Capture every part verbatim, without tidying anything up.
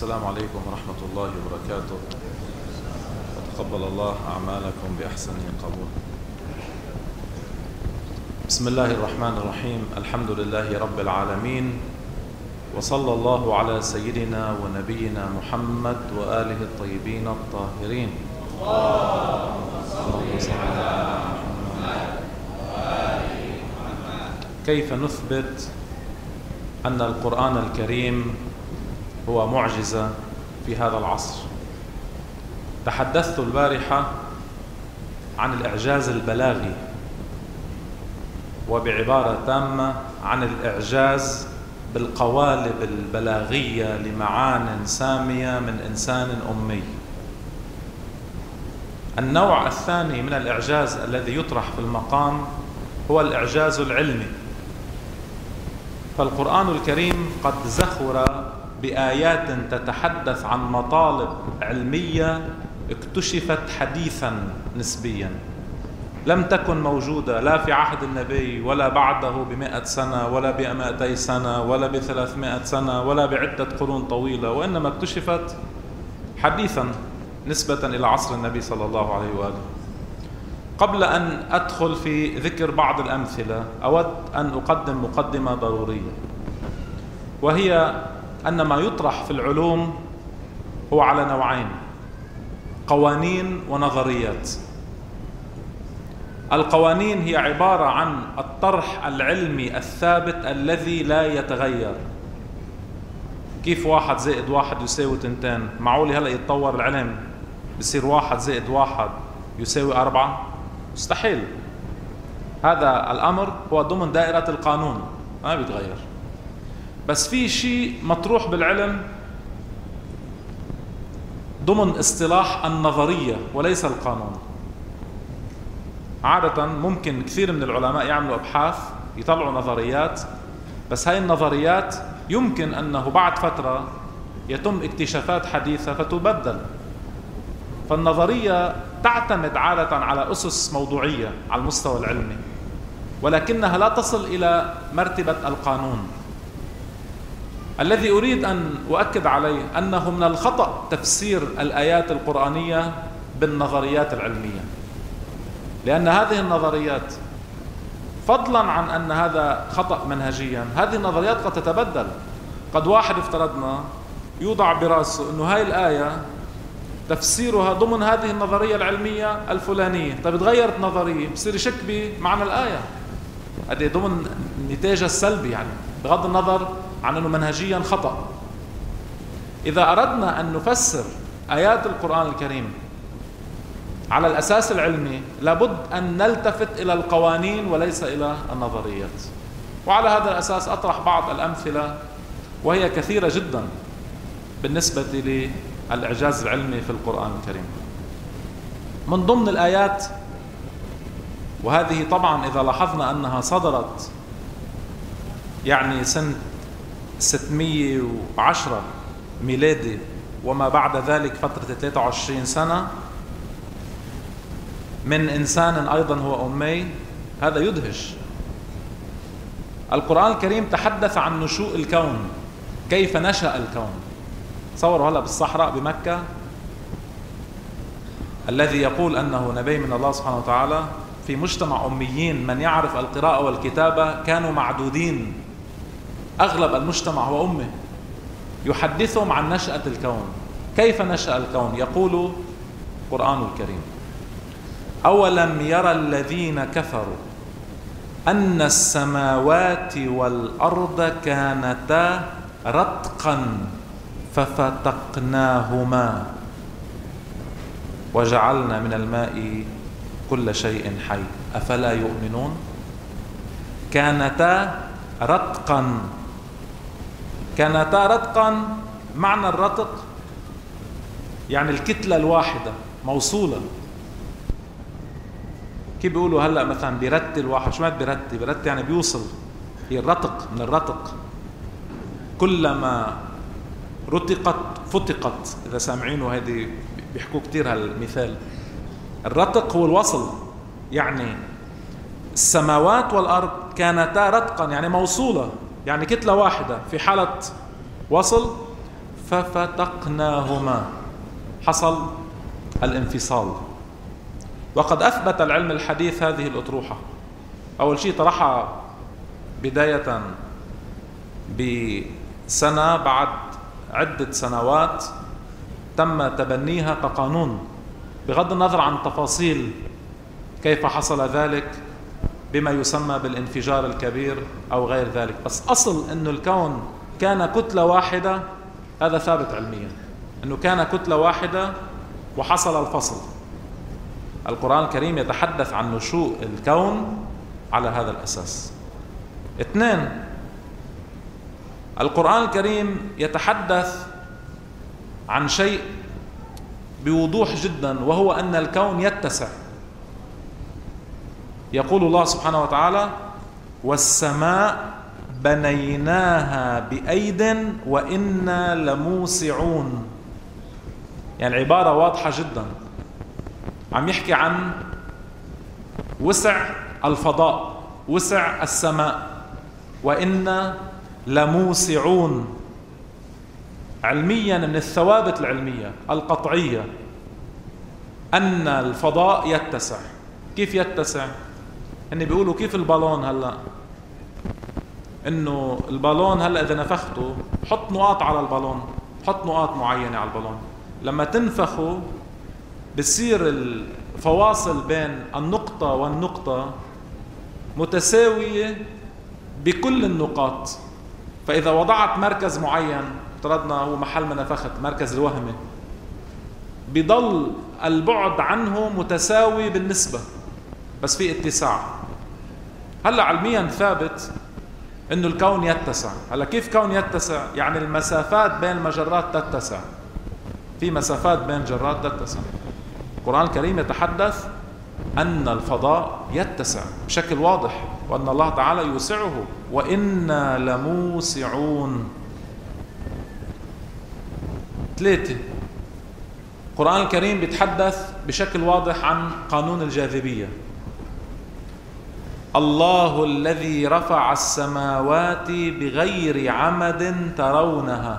السلام عليكم ورحمة الله وبركاته، وتقبل الله أعمالكم بأحسن قبول. بسم الله الرحمن الرحيم، الحمد لله رب العالمين، وصلى الله على سيدنا ونبينا محمد وآله الطيبين الطاهرين. كيف نثبت أن القرآن الكريم هو معجزة في هذا العصر؟ تحدثت البارحة عن الإعجاز البلاغي، وبعبارة تامة عن الإعجاز بالقوالب البلاغية لمعان سامية من إنسان أمي. النوع الثاني من الإعجاز الذي يطرح في المقام هو الإعجاز العلمي. فالقرآن الكريم قد زخر بآيات تتحدث عن مطالب علمية اكتشفت حديثا نسبيا، لم تكن موجودة لا في عهد النبي ولا بعده بمئة سنة ولا بمئتي سنة ولا بثلاثمائة سنة ولا بعدة قرون طويلة، وإنما اكتشفت حديثا نسبة إلى عصر النبي صلى الله عليه وآله. قبل أن أدخل في ذكر بعض الأمثلة أود أن أقدم مقدمة ضرورية، وهي أن ما يطرح في العلوم هو على نوعين: قوانين ونظريات. القوانين هي عبارة عن الطرح العلمي الثابت الذي لا يتغير. كيف واحد زائد واحد يساوي تنتين؟ معقول هلأ يتطور العلم بصير واحد زائد واحد يساوي أربعة؟ مستحيل. هذا الأمر هو ضمن دائرة القانون، ما بيتغير. بس في شيء مطروح بالعلم ضمن اصطلاح النظرية وليس القانون. عادة ممكن كثير من العلماء يعملوا أبحاث يطلعوا نظريات، بس هاي النظريات يمكن أنه بعد فترة يتم اكتشافات حديثة فتبدل. فالنظرية تعتمد عادة على أسس موضوعية على المستوى العلمي، ولكنها لا تصل إلى مرتبة القانون. الذي أريد أن أؤكد عليه أنه من الخطأ تفسير الآيات القرآنية بالنظريات العلمية، لأن هذه النظريات فضلا عن أن هذا خطأ منهجيا، هذه النظريات قد تتبدل. قد واحد افترضنا يوضع براسه أنه هاي الآية تفسيرها ضمن هذه النظرية العلمية الفلانية، طيب تغيرت نظرية بصير يشك بمعنى الآية. هذه ضمن النتاج السلبي، يعني بغض النظر عن أنه منهجيا خطأ. إذا أردنا أن نفسر آيات القرآن الكريم على الأساس العلمي لابد أن نلتفت إلى القوانين وليس إلى النظريات. وعلى هذا الأساس أطرح بعض الأمثلة، وهي كثيرة جدا بالنسبة للإعجاز العلمي في القرآن الكريم. من ضمن الآيات، وهذه طبعا إذا لاحظنا أنها صدرت يعني سنة ستمئة وعشرة ميلادي وما بعد ذلك فترة ثلاثة وعشرين سنة من إنسان أيضا هو أمي، هذا يدهش. القرآن الكريم تحدث عن نشوء الكون، كيف نشأ الكون. تصوروا هلأ بالصحراء بمكة الذي يقول أنه نبي من الله سبحانه وتعالى، في مجتمع أميين من يعرف القراءة والكتابة كانوا معدودين، أغلب المجتمع هو أمي، يحدثهم عن نشأة الكون. كيف نشأ الكون؟ يقول القرآن الكريم: أولم يرى الذين كفروا أن السماوات والأرض كانتا رتقا ففتقناهما وجعلنا من الماء كل شيء حي أفلا يؤمنون. كانتا رتقا، كانتا رتقا، معنى الرتق يعني الكتلة الواحدة موصولة. كيف بيقولوا هلأ مثلا بيرتي الواحد؟ شو معنى بيرتي؟ بيرتي يعني بيوصل، هي الرتق من الرتق، كلما رتقت فتقت. إذا سامعينه هذه بيحكوا كتير هالمثال. الرتق هو الوصل، يعني السماوات والأرض كانتا رتقا يعني موصولة، يعني كتلة واحدة في حالة وصل. ففتقناهما، حصل الانفصال. وقد أثبت العلم الحديث هذه الأطروحة. أول شيء طرحها بداية بسنة بعد عدة سنوات تم تبنيها كقانون، بغض النظر عن تفاصيل كيف حصل ذلك بما يسمى بالانفجار الكبير أو غير ذلك، بس أصل أنه الكون كان كتلة واحدة هذا ثابت علميا، أنه كان كتلة واحدة وحصل الفصل. القرآن الكريم يتحدث عن نشوء الكون على هذا الأساس. اثنين، القرآن الكريم يتحدث عن شيء بوضوح جدا، وهو أن الكون يتسع. يقول الله سبحانه وتعالى: والسماء بنيناها بأيد وإنا لموسعون. يعني عبارة واضحة جدا، عم يحكي عن وسع الفضاء، وسع السماء، وإنا لموسعون. علميا من الثوابت العلمية القطعية أن الفضاء يتسع. كيف يتسع؟ إني بيقولوا كيف البالون هلأ، إنه البالون هلأ إذا نفخته حط نقاط على البالون، حط نقاط معينة على البالون، لما تنفخه بصير الفواصل بين النقطة والنقطة متساوية بكل النقاط. فإذا وضعت مركز معين، افترضنا هو محل ما نفخت مركز الوهمي، بيضل البعد عنه متساوي بالنسبة، بس في اتساع. هلا علميا ثابت انه الكون يتسع. هلا كيف كون يتسع؟ يعني المسافات بين المجرات تتسع، في مسافات بين جرات تتسع. القرآن الكريم يتحدث أن الفضاء يتسع بشكل واضح، وأن الله تعالى يوسعه، وإنا لموسعون. ثلاثة، القرآن الكريم بيتحدث بشكل واضح عن قانون الجاذبية. الله الذي رفع السماوات بغير عمد ترونها.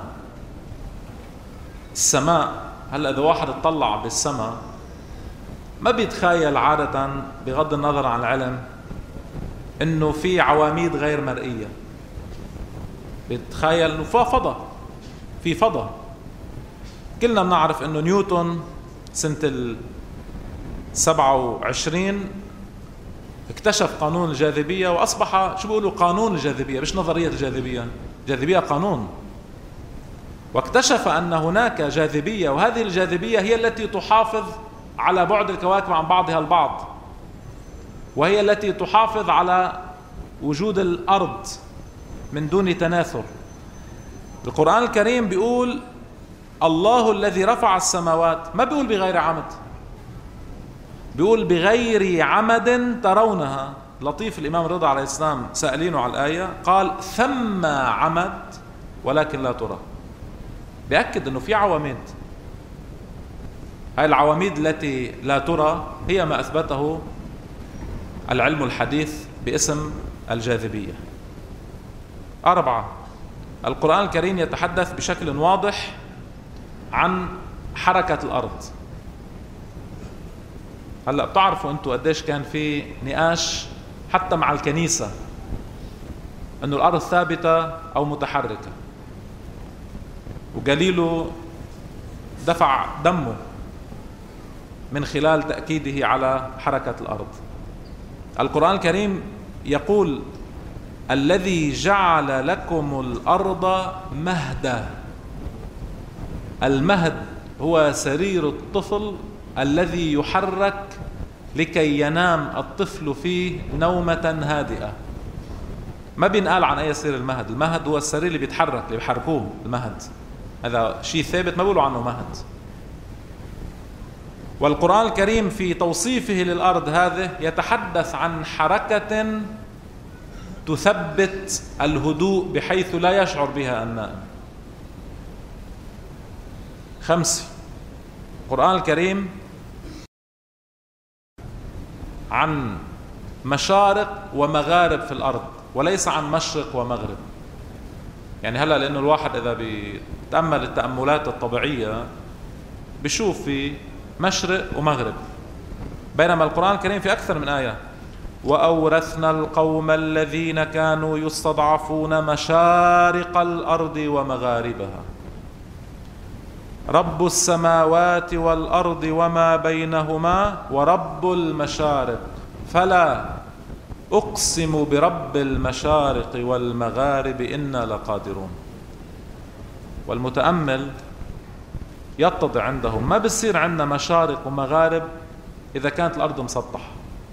السماء، هلأ إذا واحد اطلع بالسماء ما بيتخيل عادة بغض النظر عن العلم إنه في عواميد غير مرئية، بيتخيل إنه في فضاء، في فضاء. كلنا بنعرف إنه نيوتن سنة السبعة وعشرين اكتشف قانون الجاذبية، وأصبح شو بيقولوا قانون الجاذبية، مش نظرية الجاذبية، الجاذبية قانون. واكتشف أن هناك جاذبية، وهذه الجاذبية هي التي تحافظ على بعد الكواكب عن بعضها البعض، وهي التي تحافظ على وجود الأرض من دون تناثر. القرآن الكريم بيقول الله الذي رفع السماوات، ما بيقول بغير عمد، بيقول بغير عمد ترونها. لطيف الإمام رضا عليه السلام سألينه على الآية قال ثم عمد ولكن لا ترى، بيأكد أنه في عواميد. هاي العواميد التي لا ترى هي ما أثبته العلم الحديث باسم الجاذبية. أربعة، القرآن الكريم يتحدث بشكل واضح عن حركة الأرض. هلأ بتعرفوا أنتوا قديش كان في نقاش حتى مع الكنيسة أنه الأرض ثابتة أو متحركة، وقليله دفع دمه من خلال تأكيده على حركة الأرض. القرآن الكريم يقول الذي جعل لكم الأرض مهدا. المهد هو سرير الطفل الذي يحرك لكي ينام الطفل فيه نومة هادئة. ما بينقال عن أي سرير المهد، المهد هو السرير اللي بيتحرك، اللي بيحركوه المهد، هذا شيء ثابت، ما بيقولوا عنه مهد. والقرآن الكريم في توصيفه للأرض هذه يتحدث عن حركة تثبت الهدوء بحيث لا يشعر بها النائم. خمسة، القرآن الكريم عن مشارق ومغارب في الأرض، وليس عن مشرق ومغرب. يعني هلا لأنه الواحد إذا بيتأمل التأملات الطبيعية بيشوف في مشرق ومغرب، بينما القرآن الكريم في أكثر من آية: وأورثنا القوم الذين كانوا يستضعفون مشارق الأرض ومغاربها رب السماوات والأرض وما بينهما ورب المشارق فلا أقسم برب المشارق والمغارب إنا لقادرون. والمتأمل يتضع عندهم ما بصير عندنا مشارق ومغارب إذا كانت الأرض مسطحة.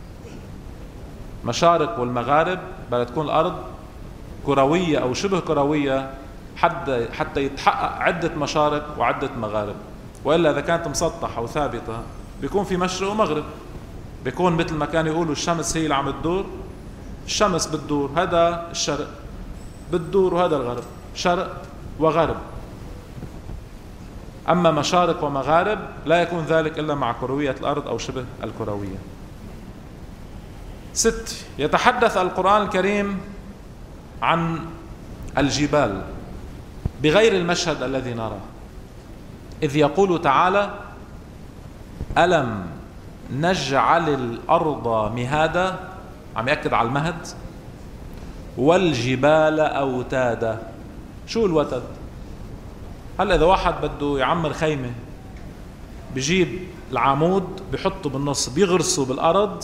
مشارق والمغارب بدها تكون الأرض كروية أو شبه كروية حتى حتى يتحقق عدة مشارق وعدة مغارب، وإلا إذا كانت مسطحة وثابتة بيكون في مشرق ومغرب، بيكون مثل ما كانوا يقولوا الشمس هي اللي عم تدور، الشمس بتدور، هذا الشرق بتدور وهذا الغرب، شرق وغرب. أما مشارق ومغارب لا يكون ذلك إلا مع كروية الأرض أو شبه الكروية. ست، يتحدث القرآن الكريم عن الجبال بغير المشهد الذي نراه، إذ يقول تعالى: ألم نجعل الأرض مهادا، عم يأكد على المهد، والجبال أوتادا. شو الوتد؟ هلا إذا واحد بده يعمر خيمة بجيب العمود بحطه بالنص بيغرسه بالأرض،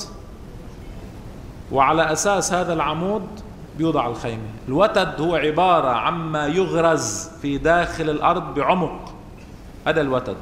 وعلى أساس هذا العمود بيوضع الخيمة. الوتد هو عبارة عما يغرز في داخل الأرض بعمق، هذا الوتد.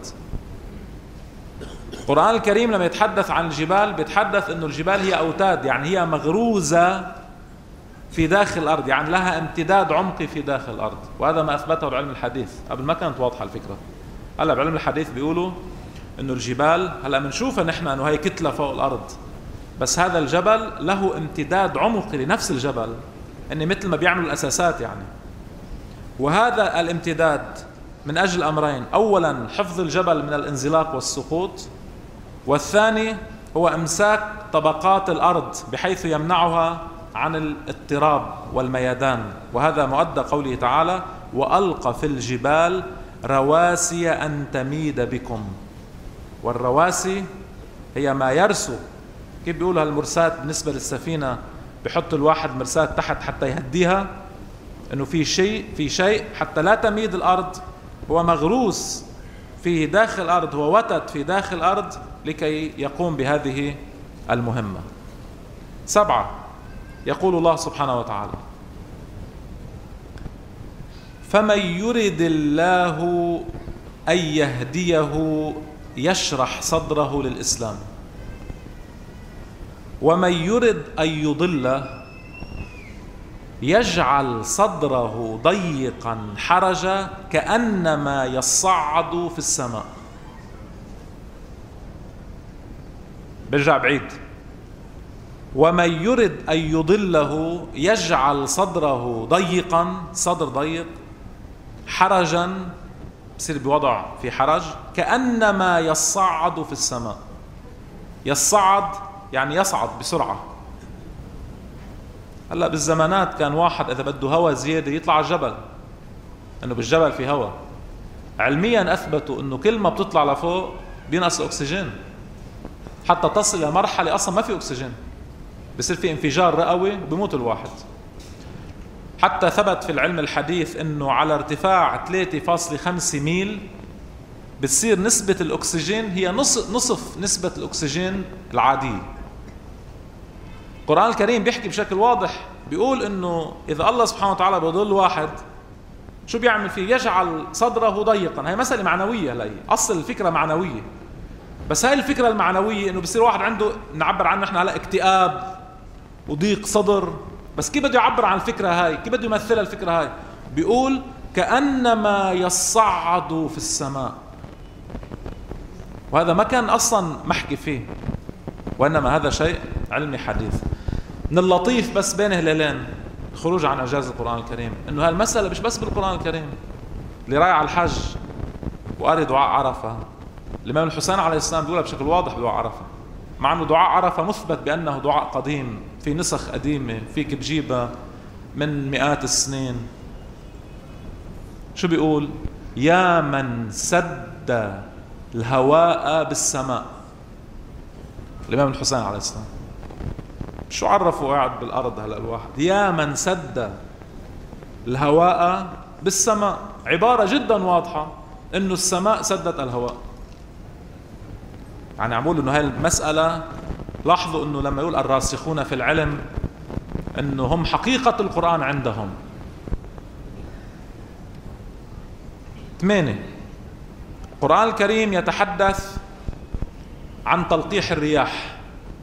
القرآن الكريم لما يتحدث عن الجبال بيتحدث إنه الجبال هي أوتاد، يعني هي مغروزة في داخل الأرض، يعني لها امتداد عمقي في داخل الأرض. وهذا ما أثبته العلم الحديث، قبل ما كانت واضحة الفكرة. هلا بعلم الحديث بيقولوا إنه الجبال هلا بنشوفها نحن إنه هي كتلة فوق الأرض، بس هذا الجبل له امتداد عمقي لنفس الجبل، إن مثل ما بيعملوا الأساسات يعني. وهذا الامتداد من أجل أمرين: أولا حفظ الجبل من الانزلاق والسقوط، والثاني هو إمساك طبقات الأرض بحيث يمنعها عن الاضطراب والميدان. وهذا مؤدى قوله تعالى: وألقى في الجبال رواسي أن تميد بكم. والرواسي هي ما يرسو، كيف بيقولها المرساة بالنسبة للسفينة، بحط الواحد مرساة تحت حتى يهديها، انه في شيء في شيء حتى لا تميد الارض، هو مغروس في داخل الارض، هو وتد في داخل الارض لكي يقوم بهذه المهمة. سبعة، يقول الله سبحانه وتعالى: فمن يرد الله أن يهديه يشرح صدره للإسلام، ومن يرد أن يضله يجعل صدره ضيقا حرجا كأنما يصعد في السماء. برجع بعيد: ومن يرد أن يضله يجعل صدره ضيقا، صدر ضيق، حرجا، بصير بوضع في حرج، كأنما يصعد في السماء. يصعد يعني يصعد بسرعة. هلا بالزمانات كان واحد إذا بده هواء زيادة يطلع على الجبل، إنه بالجبل في هواء. علميا أثبتوا إنه كل ما بتطلع لفوق بينقص الأكسجين، حتى تصل إلى مرحلة أصلا ما في أكسجين، بصير في انفجار رئوي وبيموت الواحد. حتى ثبت في العلم الحديث إنه على ارتفاع ثلاثة فاصلة خمسة ميل بتصير نسبة الأكسجين هي نصف نصف نسبة الأكسجين العادية. القرآن الكريم بيحكي بشكل واضح، بيقول إنه إذا الله سبحانه وتعالى بيضل واحد شو بيعمل فيه؟ يجعل صدره ضيقا. هي مسألة معنوية، هلا أصل الفكرة معنوية، بس هاي الفكرة المعنوية إنه بصير واحد عنده نعبر عنه إحنا هلا اكتئاب وضيق صدر، بس كيف بده يعبر عن الفكرة هاي؟ كيف بده يمثلها الفكرة هاي؟ بيقول كأنما يصعد في السماء. وهذا ما كان أصلا محكي فيه، وإنما هذا شيء علمي حديث. من اللطيف بس بين هلالين خروج عن إعجاز القرآن الكريم إنه هالمسألة مش بس بالقرآن الكريم. اللي رايح على الحج وقاري دعاء عرفة، الإمام الحسين عليه السلام بيقولها بشكل واضح بدعاء عرفة، مع أنه دعاء عرفة مثبت بأنه دعاء قديم في نسخ قديمة فيك تجيبها من مئات السنين، شو بيقول؟ يا من سد الهواء بالسماء. الإمام الحسين عليه السلام شو عرفه قاعد بالأرض هلأ الواحد؟ يا من سد الهواء بالسماء. عبارة جدا واضحة إنه السماء سدت الهواء. يعني عمول إنه هاي المسألة، لاحظوا إنه لما يقول الراسخون في العلم إنه هم حقيقة القرآن عندهم. ثمانية، القرآن الكريم يتحدث عن تلقيح الرياح.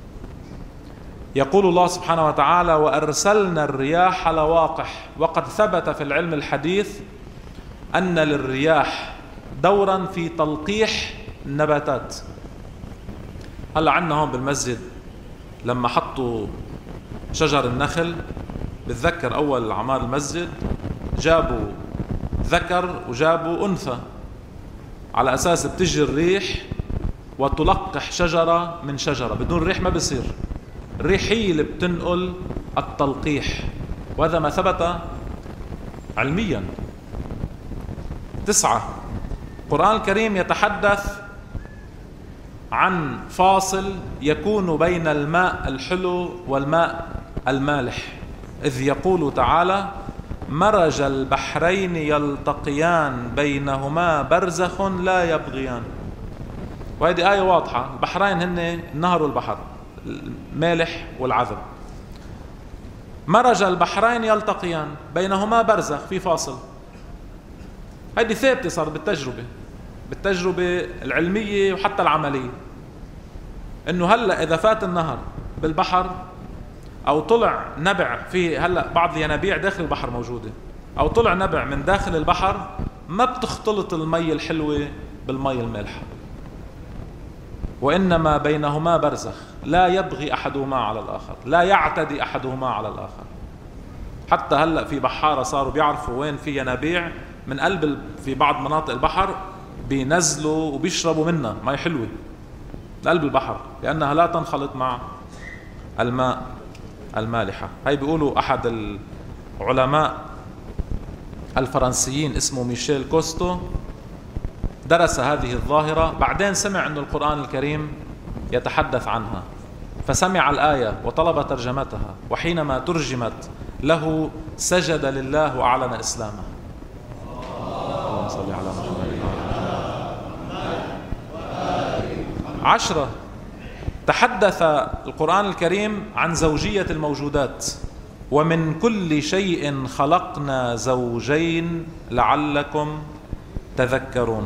يقول الله سبحانه وتعالى: وأرسلنا الرياح لواقح. وقد ثبت في العلم الحديث أن للرياح دورا في تلقيح النباتات. هلا عندنا هون بالمسجد لما حطوا شجر النخل، بتذكر أول عمار المسجد جابوا ذكر وجابوا أنثى على أساس بتجي الريح وتلقح شجرة من شجرة. بدون ريح ما بصير، الريح هي اللي بتنقل التلقيح، وهذا ما ثبت علميا. تسعة، القرآن الكريم يتحدث عن فاصل يكون بين الماء الحلو والماء المالح، إذ يقول تعالى: مرج البحرين يلتقيان بينهما برزخ لا يبغيان. وهذه آية واضحة. البحرين هن النهر والبحر، المالح والعذب. مرج البحرين يلتقيان بينهما برزخ، في فاصل. هذه ثابتة صار بالتجربة بالتجربة العلمية وحتى العملية، إنه هلأ إذا فات النهر بالبحر أو طلع نبع، في هلأ بعض الينابيع داخل البحر موجودة، أو طلع نبع من داخل البحر، ما بتختلط المي الحلوة بالمي المالحة، وإنما بينهما برزخ لا يبغي أحدهما على الآخر، لا يعتدي أحدهما على الآخر. حتى هلأ في بحارة صاروا بيعرفوا وين في ينابيع من قلب في بعض مناطق البحر، بينزلوا وبيشربوا منها مي حلوة قلب البحر، لأنها لا تنخلط مع الماء المالحة. هاي بيقولوا أحد العلماء الفرنسيين اسمه ميشيل كوستو درس هذه الظاهرة، بعدين سمع أن القرآن الكريم يتحدث عنها، فسمع الآية وطلب ترجمتها، وحينما ترجمت له سجد لله وأعلن إسلامه. اللهم صل على محمد. عشرة، تحدث القرآن الكريم عن زوجية الموجودات: ومن كل شيء خلقنا زوجين لعلكم تذكرون.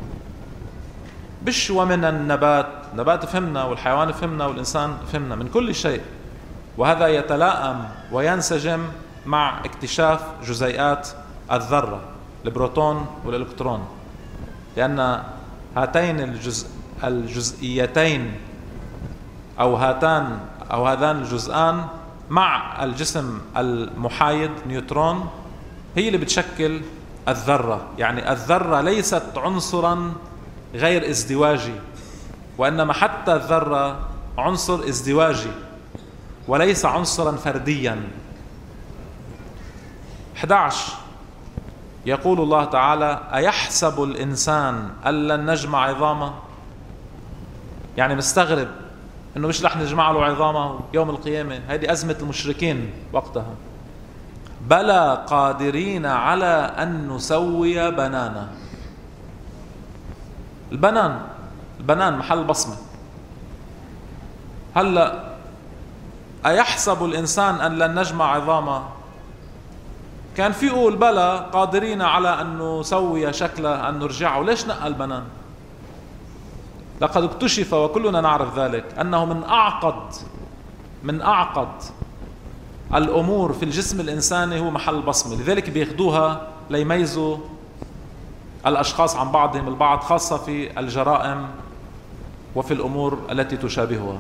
بش ومن النبات، نبات فهمنا والحيوان فهمنا والإنسان فهمنا، من كل شيء. وهذا يتلائم وينسجم مع اكتشاف جزيئات الذرة، البروتون والإلكترون، لأن هاتين الجزء الجزئيتين أو هاتان أو هذان الجزءان مع الجسم المحايد نيوترون هي اللي بتشكل الذرة. يعني الذرة ليست عنصرا غير ازدواجي، وإنما حتى الذرة عنصر ازدواجي وليس عنصرا فرديا. أحد عشر، يقول الله تعالى: أيحسب الإنسان أن لن نجمع عظامه؟ يعني مستغرب إنه مش رح نجمع له عظامه يوم القيامة. هذه أزمة المشركين وقتها. بلى قادرين على أن نسوي بنانا. البنان البنان محل بصمة. هلأ أيحسب الإنسان أن لن نجمع عظامه؟ كان في يقول بلى قادرين على أن نسوي شكله، أن نرجعه. ليش نقى البنان؟ لقد اكتشف وكلنا نعرف ذلك أنه من أعقد من أعقد الأمور في الجسم الإنساني هو محل البصمة. لذلك بياخدوها ليميزوا الأشخاص عن بعضهم البعض، خاصة في الجرائم وفي الأمور التي تشابهها.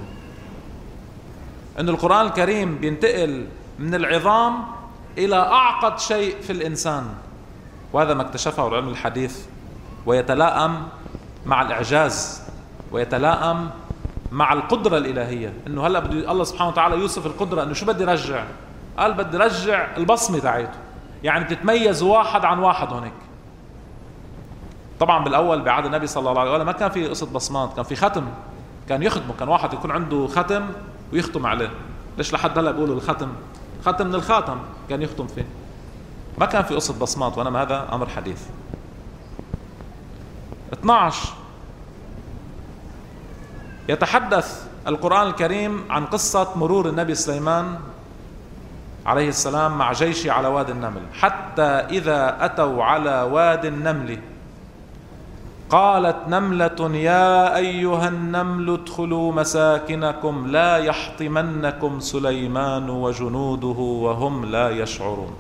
أن القرآن الكريم بينتقل من العظام إلى أعقد شيء في الإنسان، وهذا ما اكتشفه العلم الحديث، ويتلائم مع الإعجاز ويتلائم مع القدرة الإلهية. إنه هلأ بده الله سبحانه وتعالى يوصف القدرة، إنه شو بدي رجع؟ قال بدي رجع البصمة تاعته. يعني بتتميز واحد عن واحد هناك. طبعا بالأول بعهد النبي صلى الله عليه وسلم ما كان في قصة بصمات، كان في ختم، كان يختمه، كان واحد يكون عنده ختم ويختم عليه. ليش لحد هلا بيقولوا الختم؟ ختم من الخاتم كان يختم فيه، ما كان في قصة بصمات، وإنما هذا أمر حديث. اثني عشر يتحدث القرآن الكريم عن قصة مرور النبي سليمان عليه السلام مع جيشه على وادي النمل، حتى إذا أتوا على وادي النمل قالت نملة يا أيها النمل ادخلوا مساكنكم لا يحطمنكم سليمان وجنوده وهم لا يشعرون.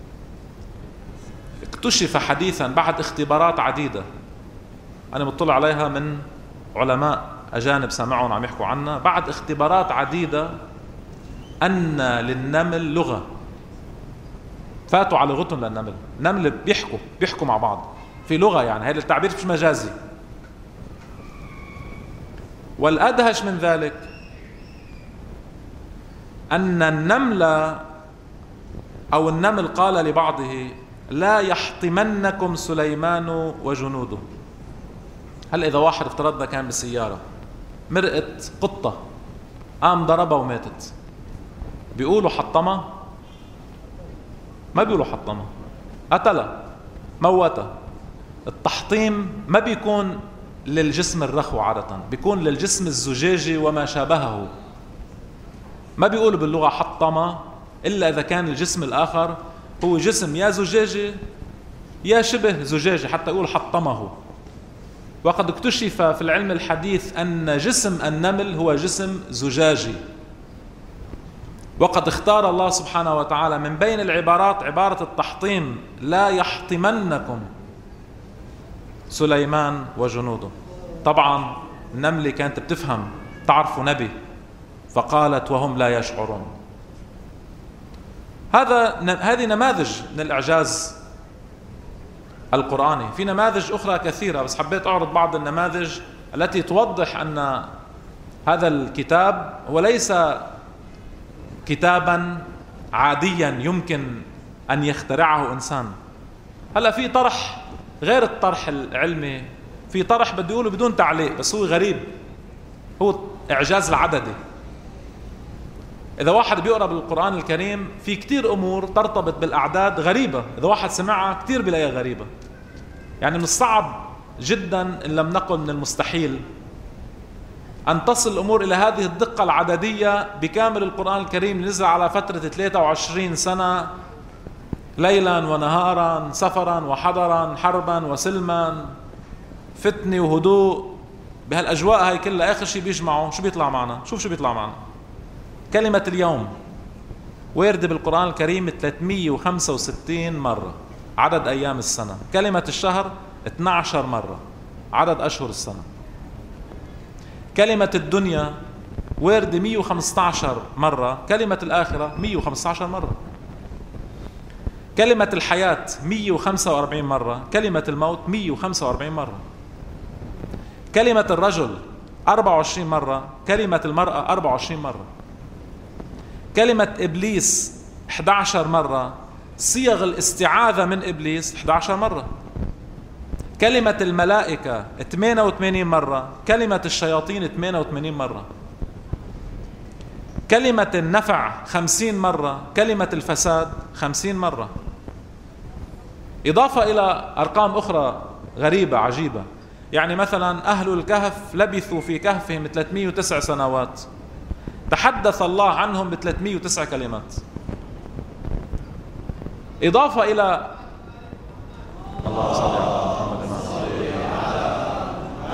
اكتشف حديثا بعد اختبارات عديدة أنا مطلع عليها من علماء أجانب سمعهم عم يحكوا عنها، بعد اختبارات عديدة أن للنمل لغة. فاتوا على لغتهم للنمل، نمل بيحكوا بيحكوا مع بعض في لغة، يعني هذا التعبير مش مجازي. والأدهش من ذلك أن النمل أو النمل قال لبعضه لا يحطمنكم سليمان وجنوده. هل إذا واحد افترضنا كان بالسيارة مرقت قطة قام ضربها وماتت، بيقولوا حطمها؟ ما بيقولوا حطمها، قتلها موتها. التحطيم ما بيكون للجسم الرخو عادة، بيكون للجسم الزجاجي وما شابهه. ما بيقولوا باللغة حطمة إلا إذا كان الجسم الآخر هو جسم يا زجاجي يا شبه زجاجي حتى يقول حطمه. وقد اكتشف في العلم الحديث أن جسم النمل هو جسم زجاجي، وقد اختار الله سبحانه وتعالى من بين العبارات عبارة التحطيم لا يحطمنكم سليمان وجنوده. طبعا النملة كانت بتفهم، تعرف نبي، فقالت وهم لا يشعرون. هذا هذه نماذج من الإعجاز القرآني. في نماذج أخرى كثيرة، بس حبيت أعرض بعض النماذج التي توضح أن هذا الكتاب هو ليس كتابا عاديا يمكن أن يخترعه إنسان. هلأ في طرح غير الطرح العلمي، في طرح بده يقوله بدون تعليق بس هو غريب، هو إعجاز العددي. إذا واحد بيقرأ بالقرآن الكريم في كتير أمور ترتبط بالأعداد غريبة، إذا واحد سمعها كتير بلاقيها غريبة. يعني من الصعب جدا إن لم نقل من المستحيل أن تصل الأمور إلى هذه الدقة العددية بكامل القرآن الكريم. نزل على فترة ثلاثة وعشرين سنة، ليلا ونهارا، سفرا وحضرا، حربا وسلما، فتنة وهدوء، بهالأجواء هاي كلها آخر شيء بيجمعوا شو بيطلع معنا؟ شوف شو بيطلع معنا. كلمة اليوم وارد بالقرآن الكريم ثلاثمئة وخمسة وستين مرة عدد أيام السنة. كلمة الشهر اثنتي عشرة مرة عدد أشهر السنة. كلمة الدنيا وارد مئة وخمسة عشر مرة. كلمة الآخرة مئة وخمسة عشر مرة. كلمة الحياة مئة وخمسة وأربعين مرة. كلمة الموت مئة وخمسة وأربعين مرة. كلمة الرجل أربعة وعشرين مرة. كلمة المرأة أربعة وعشرين مرة. كلمة إبليس إحدى عشرة مرة. صيغ الاستعاذة من إبليس إحدى عشرة مرة. كلمة الملائكة ثمانية وثمانين مرة. كلمة الشياطين ثمانية وثمانين مرة. كلمة النفع خمسين مرة. كلمة الفساد خمسين مرة. إضافة إلى أرقام أخرى غريبة عجيبة. يعني مثلا أهل الكهف لبثوا في كهفهم ثلاثمئة وتسع سنوات، تحدث الله عنهم ب ثلاثمئة وتسع كلمات. إضافة إلى الله صل على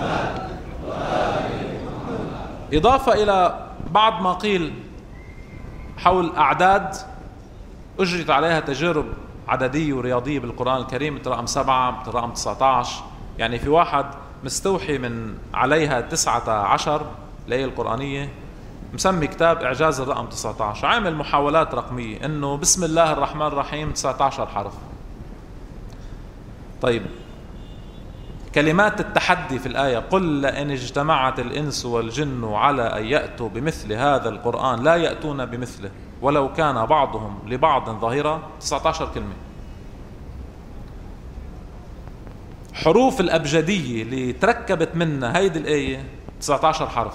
محمد. إضافة إلى بعض ما قيل حول أعداد أجرت عليها تجارب عددية ورياضية بالقرآن الكريم، مثل رقم سبعة، مثل رقم تسعة عشر. يعني في واحد مستوحي من عليها تسعة عشر الآية القرآنية، مسمي كتاب إعجاز الرقم تسعة عشر، عامل محاولات رقمية إنه بسم الله الرحمن الرحيم تسعة عشر حرف. طيب كلمات التحدي في الآية قل لئن اجتمعت الإنس والجن على أن يأتوا بمثل هذا القرآن لا يأتون بمثله ولو كان بعضهم لبعض ظهيرا، تسعة عشر كلمة. حروف الأبجدية اللي تركبت منها هيدي الآية تسعة عشر حرف.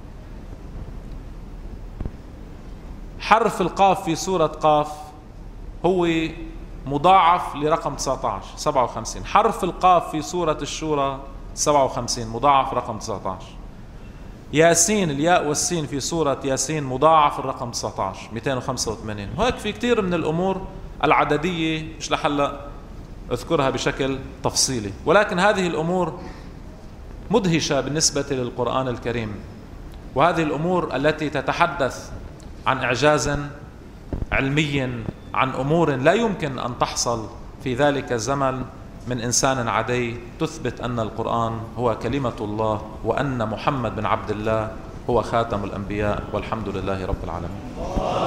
حرف القاف في سورة قاف هو مضاعف لرقم تسعة عشر سبعة وخمسين. حرف القاف في سورة الشورى سبعة وخمسين مضاعف رقم تسعة عشر. ياسين الياء والسين في سورة ياسين مضاعف الرقم تسعة عشر مئتين وخمسة وثمانين. وهيك في كثير من الأمور العددية مش لحلا أذكرها بشكل تفصيلي، ولكن هذه الأمور مدهشة بالنسبة للقرآن الكريم، وهذه الأمور التي تتحدث عن إعجاز علمي، عن أمور لا يمكن أن تحصل في ذلك الزمن من إنسان عادي، تثبت أن القرآن هو كلمة الله وأن محمد بن عبد الله هو خاتم الأنبياء، والحمد لله رب العالمين.